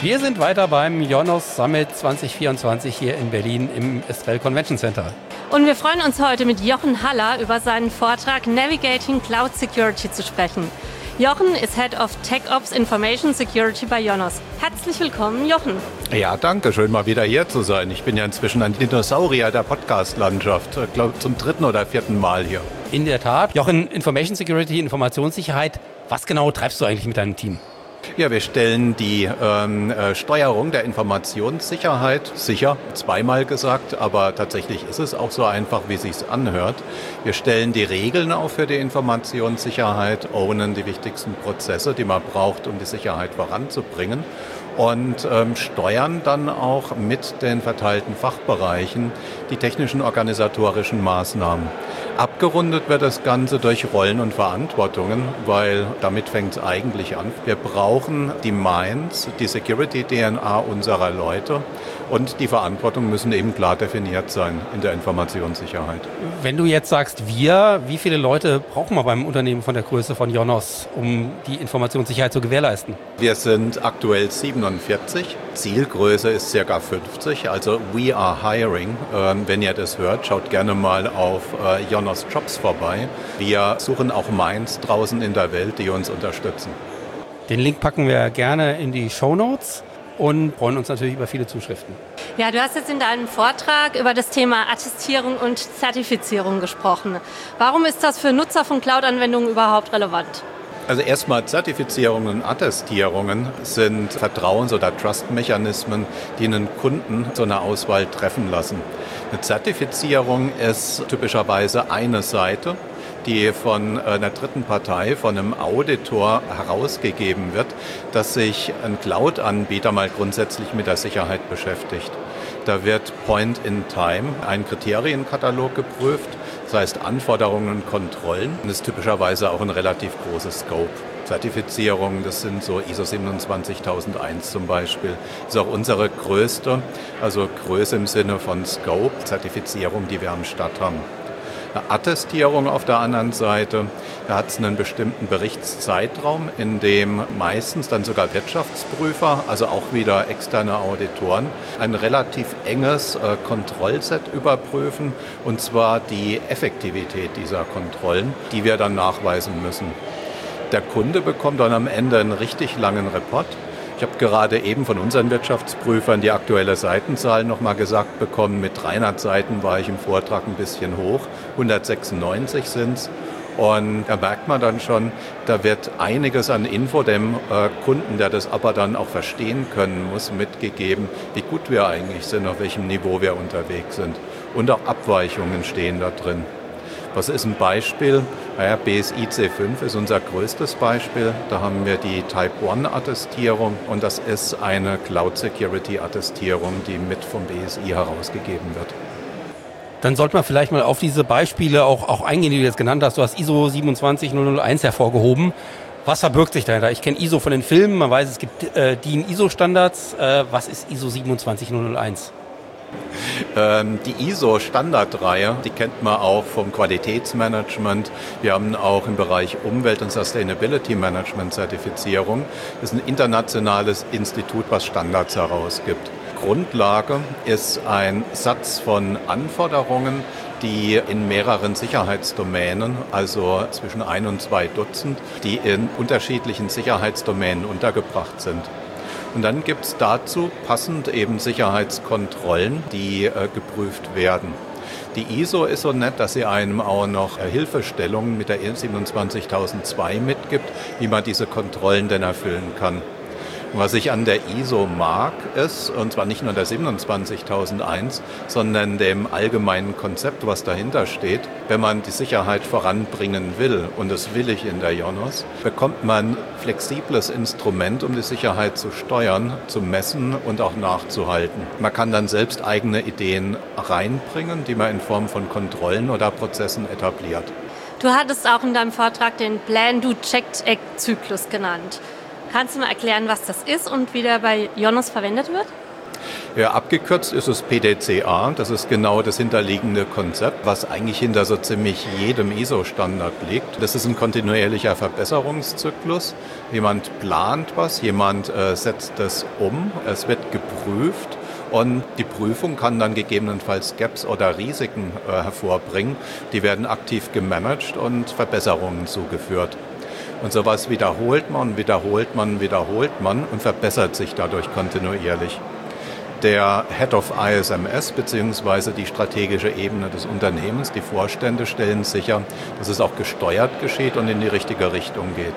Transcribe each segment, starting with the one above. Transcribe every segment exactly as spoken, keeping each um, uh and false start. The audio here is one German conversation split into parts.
Wir sind weiter beim Ionos Summit zwanzig vierundzwanzig hier in Berlin im Estrel Convention Center. Und wir freuen uns heute mit Jochen Haller über seinen Vortrag Navigating Cloud Security zu sprechen. Jochen ist Head of Tech Ops Information Security bei Ionos. Herzlich willkommen, Jochen. Ja, danke. Schön, mal wieder hier zu sein. Ich bin ja inzwischen ein Dinosaurier der Podcast-Landschaft. Ich glaube, zum dritten oder vierten Mal hier. In der Tat. Jochen, Information Security, Informationssicherheit. Was genau treibst du eigentlich mit deinem Team? Ja, wir stellen die ähm, äh, Steuerung der Informationssicherheit sicher, zweimal gesagt, aber tatsächlich ist es auch so einfach, wie es sich anhört. Wir stellen die Regeln auf für die Informationssicherheit, ownen die wichtigsten Prozesse, die man braucht, um die Sicherheit voranzubringen und ähm, steuern dann auch mit den verteilten Fachbereichen die technischen organisatorischen Maßnahmen. Abgerundet wird das Ganze durch Rollen und Verantwortungen, weil damit fängt es eigentlich an. Wir brauchen die Minds, die Security-D N A unserer Leute und die Verantwortung müssen eben klar definiert sein in der Informationssicherheit. Wenn du jetzt sagst wir, wie viele Leute brauchen wir beim Unternehmen von der Größe von Ionos, um die Informationssicherheit zu gewährleisten? Wir sind aktuell siebenundvierzig. Zielgröße ist ca. fünfzig, also we are hiring. Ähm, wenn ihr das hört, schaut gerne mal auf äh, Ionos Jobs vorbei. Wir suchen auch Minds draußen in der Welt, die uns unterstützen. Den Link packen wir gerne in die Shownotes und freuen uns natürlich über viele Zuschriften. Ja, du hast jetzt in deinem Vortrag über das Thema Attestierung und Zertifizierung gesprochen. Warum ist das für Nutzer von Cloud-Anwendungen überhaupt relevant? Also erstmal Zertifizierungen und Attestierungen sind Vertrauens- oder Trust-Mechanismen, die einen Kunden zu einer Auswahl treffen lassen. Eine Zertifizierung ist typischerweise eine Seite, die von einer dritten Partei, von einem Auditor herausgegeben wird, dass sich ein Cloud-Anbieter mal grundsätzlich mit der Sicherheit beschäftigt. Da wird Point in Time ein Kriterienkatalog geprüft, das heißt Anforderungen und Kontrollen. Das ist typischerweise auch ein relativ großes Scope. Zertifizierungen, das sind so I S O siebenundzwanzigtausendeins zum Beispiel. Das ist auch unsere größte, also Größe im Sinne von Scope, Zertifizierung, die wir am Start haben. Eine Attestierung auf der anderen Seite, da hat es einen bestimmten Berichtszeitraum, in dem meistens dann sogar Wirtschaftsprüfer, also auch wieder externe Auditoren, ein relativ enges äh, Kontrollset überprüfen, und zwar die Effektivität dieser Kontrollen, die wir dann nachweisen müssen. Der Kunde bekommt dann am Ende einen richtig langen Report. Ich habe gerade eben von unseren Wirtschaftsprüfern die aktuelle Seitenzahl nochmal gesagt bekommen. Mit dreihundert Seiten war ich im Vortrag ein bisschen hoch. hundertsechsundneunzig sind es. Und da merkt man dann schon, da wird einiges an Info dem äh, Kunden, der das aber dann auch verstehen können muss, mitgegeben, wie gut wir eigentlich sind, auf welchem Niveau wir unterwegs sind. Und auch Abweichungen stehen da drin. Was ist ein Beispiel? Naja, B S I C fünf ist unser größtes Beispiel. Da haben wir die Type eins Attestierung und das ist eine Cloud Security Attestierung, die mit vom B S I herausgegeben wird. Dann sollte man vielleicht mal auf diese Beispiele auch, auch eingehen, die du jetzt genannt hast. Du hast I S O siebenundzwanzigtausendeins hervorgehoben. Was verbirgt sich dahinter? Ich kenne I S O von den Filmen, man weiß, es gibt äh, D I N I S O Standards. Äh, was ist I S O siebenundzwanzigtausendeins? Ähm, die I S O-Standardreihe, die kennt man auch vom Qualitätsmanagement. Wir haben auch im Bereich Umwelt- und Sustainability Management Zertifizierung. Das ist ein internationales Institut, was Standards herausgibt. Grundlage ist ein Satz von Anforderungen, die in mehreren Sicherheitsdomänen, also zwischen ein und zwei Dutzend, die in unterschiedlichen Sicherheitsdomänen untergebracht sind. Und dann gibt es dazu passend eben Sicherheitskontrollen, die äh, geprüft werden. Die I S O ist so nett, dass sie einem auch noch äh, Hilfestellungen mit der siebenundzwanzigtausendzwei mitgibt, wie man diese Kontrollen denn erfüllen kann. Und was ich an der I S O mag, ist, und zwar nicht nur der siebenundzwanzigtausendeins, sondern dem allgemeinen Konzept, was dahinter steht, wenn man die Sicherheit voranbringen will, und das will ich in der Ionos, bekommt man ein flexibles Instrument, um die Sicherheit zu steuern, zu messen und auch nachzuhalten. Man kann dann selbst eigene Ideen reinbringen, die man in Form von Kontrollen oder Prozessen etabliert. Du hattest auch in deinem Vortrag den Plan-Do-Check-Act-Zyklus genannt. Kannst du mal erklären, was das ist und wie der bei Ionos verwendet wird? Ja, abgekürzt ist es P D C A, das ist genau das hinterliegende Konzept, was eigentlich hinter so ziemlich jedem I S O-Standard liegt. Das ist ein kontinuierlicher Verbesserungszyklus. Jemand plant was, jemand äh, setzt das um, es wird geprüft und die Prüfung kann dann gegebenenfalls Gaps oder Risiken äh, hervorbringen. Die werden aktiv gemanagt und Verbesserungen zugeführt. Und sowas wiederholt man, wiederholt man, wiederholt man und verbessert sich dadurch kontinuierlich. Der Head of I S M S bzw. die strategische Ebene des Unternehmens, die Vorstände stellen sicher, dass es auch gesteuert geschieht und in die richtige Richtung geht.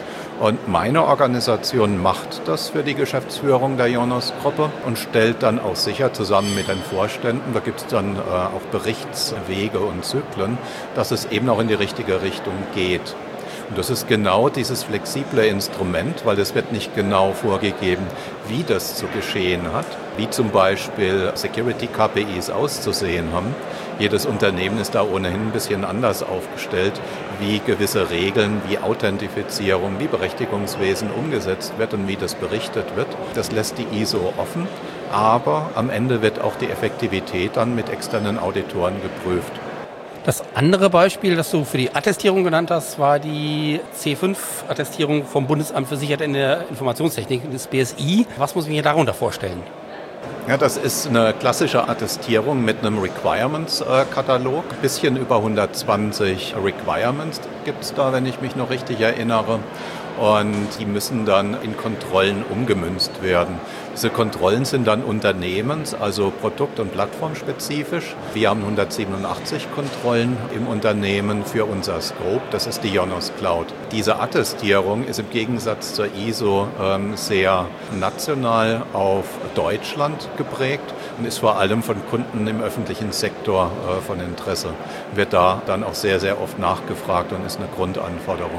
Und meine Organisation macht das für die Geschäftsführung der Jonas-Gruppe und stellt dann auch sicher zusammen mit den Vorständen, da gibt es dann äh, auch Berichtswege und Zyklen, dass es eben auch in die richtige Richtung geht. Und das ist genau dieses flexible Instrument, weil es wird nicht genau vorgegeben, wie das zu geschehen hat, wie zum Beispiel Security-K P Is auszusehen haben. Jedes Unternehmen ist da ohnehin ein bisschen anders aufgestellt, wie gewisse Regeln, wie Authentifizierung, wie Berechtigungswesen umgesetzt wird und wie das berichtet wird. Das lässt die I S O offen, aber am Ende wird auch die Effektivität dann mit externen Auditoren geprüft. Das andere Beispiel, das du für die Attestierung genannt hast, war die C fünf Attestierung vom Bundesamt für Sicherheit in der Informationstechnik, das B S I. Was muss ich mir darunter vorstellen? Ja, das ist eine klassische Attestierung mit einem Requirements-Katalog. Ein bisschen über hundertzwanzig Requirements gibt es da, wenn ich mich noch richtig erinnere. Und die müssen dann in Kontrollen umgemünzt werden. Diese Kontrollen sind dann unternehmens-, also produkt- und plattformspezifisch. Wir haben hundertsiebenundachtzig Kontrollen im Unternehmen für unser Scope, das ist die Jonas Cloud. Diese Attestierung ist im Gegensatz zur I S O ähm, sehr national auf Deutschland geprägt und ist vor allem von Kunden im öffentlichen Sektor äh, von Interesse. Wird da dann auch sehr, sehr oft nachgefragt und ist eine Grundanforderung.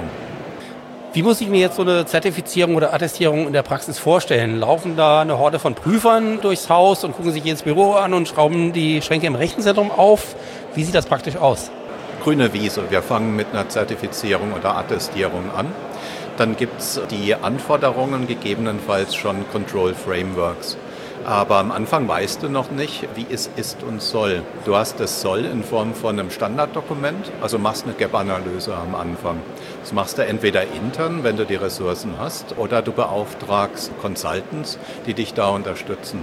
Wie muss ich mir jetzt so eine Zertifizierung oder Attestierung in der Praxis vorstellen? Laufen da eine Horde von Prüfern durchs Haus und gucken sich jedes Büro an und schrauben die Schränke im Rechenzentrum auf? Wie sieht das praktisch aus? Grüne Wiese. Wir fangen mit einer Zertifizierung oder Attestierung an. Dann gibt es die Anforderungen, gegebenenfalls schon Control Frameworks. Aber am Anfang weißt du noch nicht, wie es ist und soll. Du hast das Soll in Form von einem Standarddokument, also machst eine Gap-Analyse am Anfang. Das machst du entweder intern, wenn du die Ressourcen hast, oder du beauftragst Consultants, die dich da unterstützen.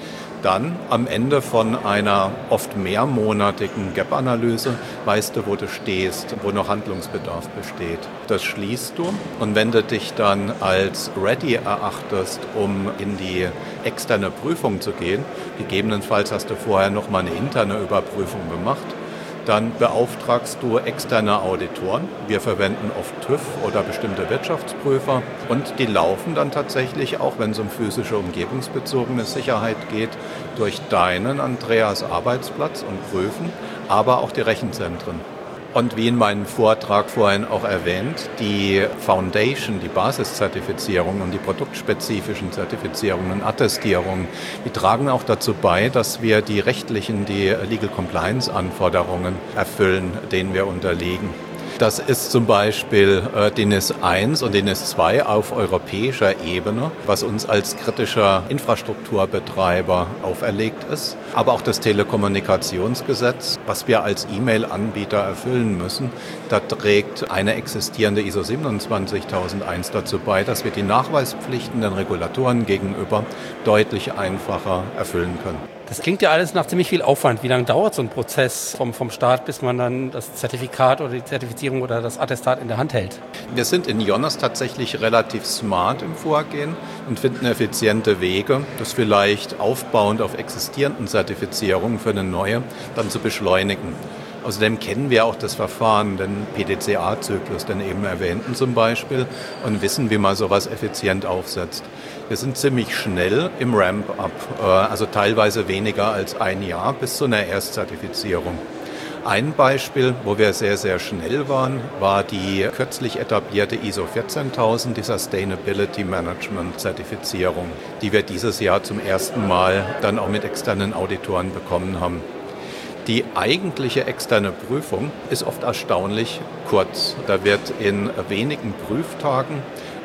Dann am Ende von einer oft mehrmonatigen Gap-Analyse weißt du, wo du stehst, wo noch Handlungsbedarf besteht. Das schließt du und wenn du dich dann als ready erachtest, um in die externe Prüfung zu gehen, gegebenenfalls hast du vorher noch mal eine interne Überprüfung gemacht, dann beauftragst du externe Auditoren. Wir verwenden oft TÜV oder bestimmte Wirtschaftsprüfer und die laufen dann tatsächlich, auch wenn es um physische umgebungsbezogene Sicherheit geht, durch deinen, Andreas, Arbeitsplatz und prüfen, aber auch die Rechenzentren. Und wie in meinem Vortrag vorhin auch erwähnt, die Foundation, die Basiszertifizierung und die produktspezifischen Zertifizierungen und Attestierungen, die tragen auch dazu bei, dass wir die rechtlichen, die Legal Compliance Anforderungen erfüllen, denen wir unterliegen. Das ist zum Beispiel äh, D N I S eins und D N I S zwei auf europäischer Ebene, was uns als kritischer Infrastrukturbetreiber auferlegt ist. Aber auch das Telekommunikationsgesetz, was wir als E-Mail-Anbieter erfüllen müssen, da trägt eine existierende I S O siebenundzwanzigtausendeins dazu bei, dass wir die Nachweispflichten den Regulatoren gegenüber deutlich einfacher erfüllen können. Das klingt ja alles nach ziemlich viel Aufwand. Wie lange dauert so ein Prozess vom, vom Start, bis man dann das Zertifikat oder die Zertifizierung oder das Attestat in der Hand hält? Wir sind in Jonas tatsächlich relativ smart im Vorgehen und finden effiziente Wege, das vielleicht aufbauend auf existierenden Zertifizierungen für eine neue dann zu beschleunigen. Außerdem kennen wir auch das Verfahren, den P D C A-Zyklus, den eben erwähnten zum Beispiel, und wissen, wie man sowas effizient aufsetzt. Wir sind ziemlich schnell im Ramp-up, also teilweise weniger als ein Jahr bis zu einer Erstzertifizierung. Ein Beispiel, wo wir sehr, sehr schnell waren, war die kürzlich etablierte I S O vierzehntausend, die Sustainability Management Zertifizierung, die wir dieses Jahr zum ersten Mal dann auch mit externen Auditoren bekommen haben. Die eigentliche externe Prüfung ist oft erstaunlich kurz. Da wird in wenigen Prüftagen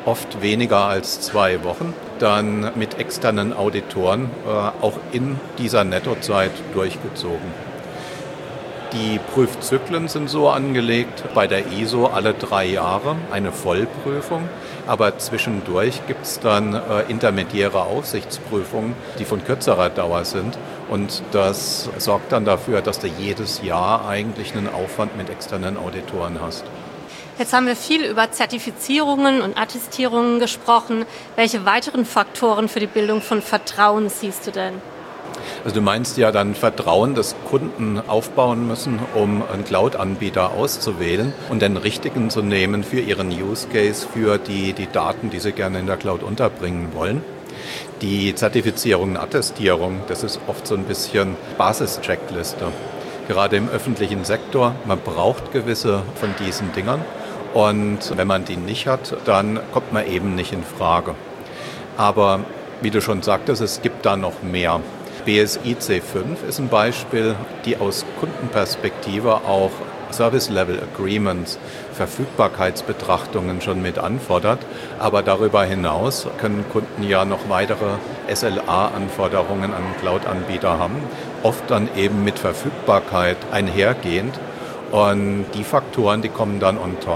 oft weniger als zwei Wochen, dann mit externen Auditoren äh, auch in dieser Nettozeit durchgezogen. Die Prüfzyklen sind so angelegt, bei der I S O alle drei Jahre eine Vollprüfung, aber zwischendurch gibt es dann äh, intermediäre Aufsichtsprüfungen, die von kürzerer Dauer sind, und das sorgt dann dafür, dass du jedes Jahr eigentlich einen Aufwand mit externen Auditoren hast. Jetzt haben wir viel über Zertifizierungen und Attestierungen gesprochen. Welche weiteren Faktoren für die Bildung von Vertrauen siehst du denn? Also du meinst ja dann Vertrauen, das Kunden aufbauen müssen, um einen Cloud-Anbieter auszuwählen und den richtigen zu nehmen für ihren Use Case, für die, die Daten, die sie gerne in der Cloud unterbringen wollen. Die Zertifizierung und Attestierung, das ist oft so ein bisschen Basis-Checkliste. Gerade im öffentlichen Sektor, man braucht gewisse von diesen Dingern, und wenn man die nicht hat, dann kommt man eben nicht in Frage. Aber wie du schon sagtest, es gibt da noch mehr. B S I C fünf ist ein Beispiel, die aus Kundenperspektive auch Service-Level-Agreements, Verfügbarkeitsbetrachtungen schon mit anfordert. Aber darüber hinaus können Kunden ja noch weitere S L A-Anforderungen an Cloud-Anbieter haben, oft dann eben mit Verfügbarkeit einhergehend. Und die Faktoren, die kommen dann on top.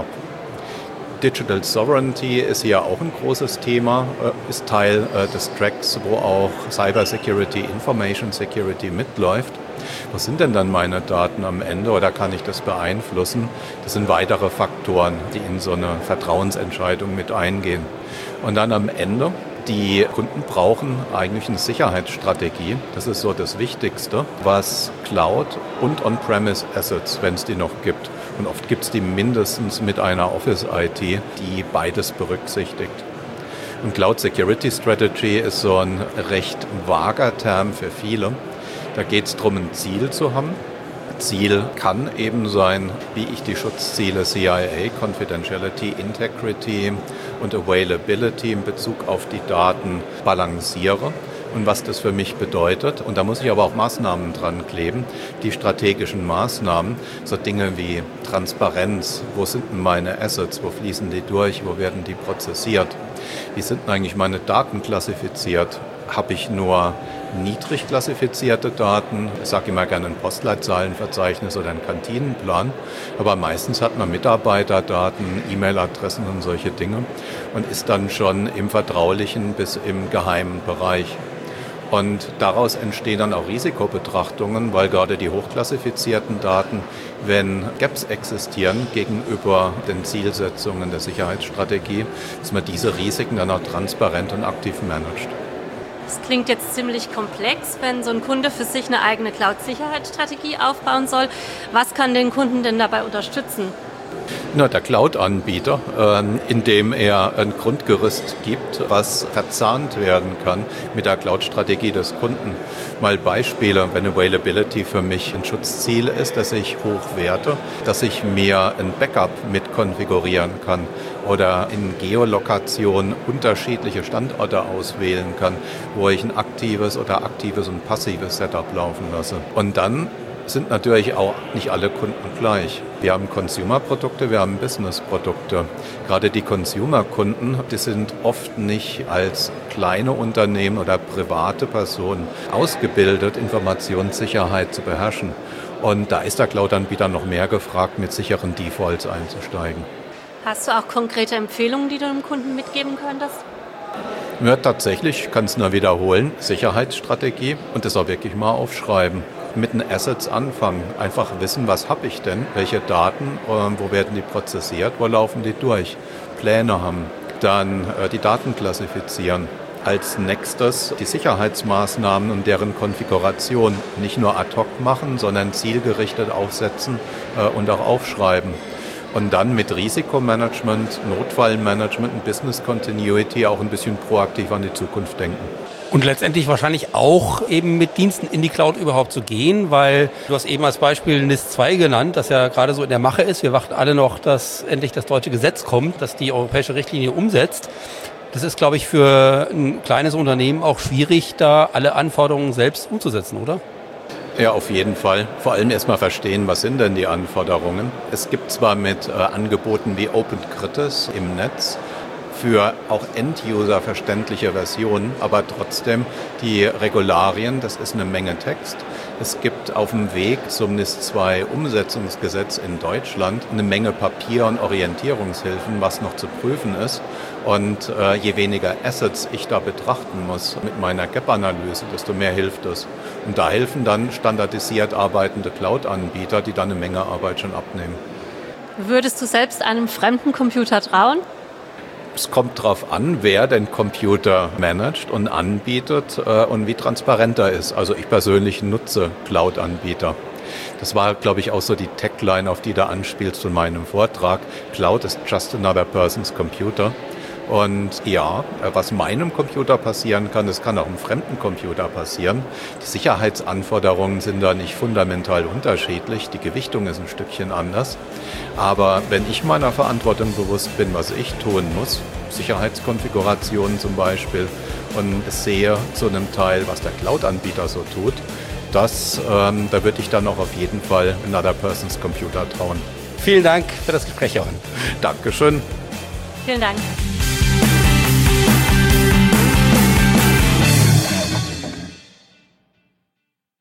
Digital Sovereignty ist hier auch ein großes Thema, ist Teil des Tracks, wo auch Cyber Security, Information Security mitläuft. Was sind denn dann meine Daten am Ende, oder kann ich das beeinflussen? Das sind weitere Faktoren, die in so eine Vertrauensentscheidung mit eingehen. Und dann am Ende, die Kunden brauchen eigentlich eine Sicherheitsstrategie. Das ist so das Wichtigste, was Cloud und On-Premise Assets, wenn es die noch gibt. Und oft gibt es die mindestens mit einer Office-I T, die beides berücksichtigt. Und Cloud Security Strategy ist so ein recht vager Term für viele. Da geht es darum, ein Ziel zu haben. Ziel kann eben sein, wie ich die Schutzziele C I A, Confidentiality, Integrity und Availability in Bezug auf die Daten balanciere und was das für mich bedeutet. Und da muss ich aber auch Maßnahmen dran kleben, die strategischen Maßnahmen, so Dinge wie Transparenz, wo sind denn meine Assets, wo fließen die durch, wo werden die prozessiert, wie sind denn eigentlich meine Daten klassifiziert, habe ich nur niedrig klassifizierte Daten, ich sage immer gerne ein Postleitzahlenverzeichnis oder einen Kantinenplan, aber meistens hat man Mitarbeiterdaten, E-Mail-Adressen und solche Dinge und ist dann schon im vertraulichen bis im geheimen Bereich. Und daraus entstehen dann auch Risikobetrachtungen, weil gerade die hochklassifizierten Daten, wenn Gaps existieren gegenüber den Zielsetzungen der Sicherheitsstrategie, dass man diese Risiken dann auch transparent und aktiv managt. Das klingt jetzt ziemlich komplex, wenn so ein Kunde für sich eine eigene Cloud-Sicherheitsstrategie aufbauen soll. Was kann den Kunden denn dabei unterstützen? Na, der Cloud-Anbieter, äh, indem er ein Grundgerüst gibt, was verzahnt werden kann mit der Cloud-Strategie des Kunden. Mal Beispiele, wenn Availability für mich ein Schutzziel ist, das ich hochwerte, dass ich mir ein Backup mit konfigurieren kann oder in Geolokation unterschiedliche Standorte auswählen kann, wo ich ein aktives oder aktives und passives Setup laufen lasse. Und dann sind natürlich auch nicht alle Kunden gleich. Wir haben Consumer-Produkte, wir haben Business-Produkte. Gerade die Consumer-Kunden, die sind oft nicht als kleine Unternehmen oder private Personen ausgebildet, Informationssicherheit zu beherrschen. Und da ist der Cloud-Anbieter noch mehr gefragt, mit sicheren Defaults einzusteigen. Hast du auch konkrete Empfehlungen, die du dem Kunden mitgeben könntest? Ja, tatsächlich, ich kann es nur wiederholen, Sicherheitsstrategie und das auch wirklich mal aufschreiben. Mit den Assets anfangen, einfach wissen, was habe ich denn, welche Daten, äh, wo werden die prozessiert, wo laufen die durch, Pläne haben, dann äh, die Daten klassifizieren. Als nächstes die Sicherheitsmaßnahmen und deren Konfiguration nicht nur ad hoc machen, sondern zielgerichtet aufsetzen äh, und auch aufschreiben. Und dann mit Risikomanagement, Notfallmanagement und Business Continuity auch ein bisschen proaktiv an die Zukunft denken. Und letztendlich wahrscheinlich auch eben mit Diensten in die Cloud überhaupt zu gehen, weil du hast eben als Beispiel N I S zwei genannt, das ja gerade so in der Mache ist. Wir warten alle noch, dass endlich das deutsche Gesetz kommt, das die europäische Richtlinie umsetzt. Das ist, glaube ich, für ein kleines Unternehmen auch schwierig, da alle Anforderungen selbst umzusetzen, oder? Ja, auf jeden Fall. Vor allem erstmal verstehen, was sind denn die Anforderungen. Es gibt zwar mit äh, Angeboten wie OpenCritis im Netz für auch End-User verständliche Versionen, aber trotzdem die Regularien, das ist eine Menge Text. Es gibt auf dem Weg zum NIS zwei Umsetzungsgesetz in Deutschland eine Menge Papier- und Orientierungshilfen, was noch zu prüfen ist. Und äh, je weniger Assets ich da betrachten muss mit meiner Gap-Analyse, desto mehr hilft es. Und da helfen dann standardisiert arbeitende Cloud-Anbieter, die dann eine Menge Arbeit schon abnehmen. Würdest du selbst einem fremden Computer trauen? Es kommt darauf an, wer den Computer managt und anbietet äh, und wie transparent er ist. Also ich persönlich nutze Cloud-Anbieter. Das war, glaube ich, auch so die Tagline, auf die du anspielst in meinem Vortrag. Cloud is just another person's computer. Und ja, was meinem Computer passieren kann, das kann auch einem fremden Computer passieren. Die Sicherheitsanforderungen sind da nicht fundamental unterschiedlich. Die Gewichtung ist ein Stückchen anders. Aber wenn ich meiner Verantwortung bewusst bin, was ich tun muss, Sicherheitskonfigurationen zum Beispiel, und sehe zu einem Teil, was der Cloud-Anbieter so tut, das, ähm, da würde ich dann auch auf jeden Fall another person's computer trauen. Vielen Dank für das Gespräch, Jochen. Dankeschön. Vielen Dank.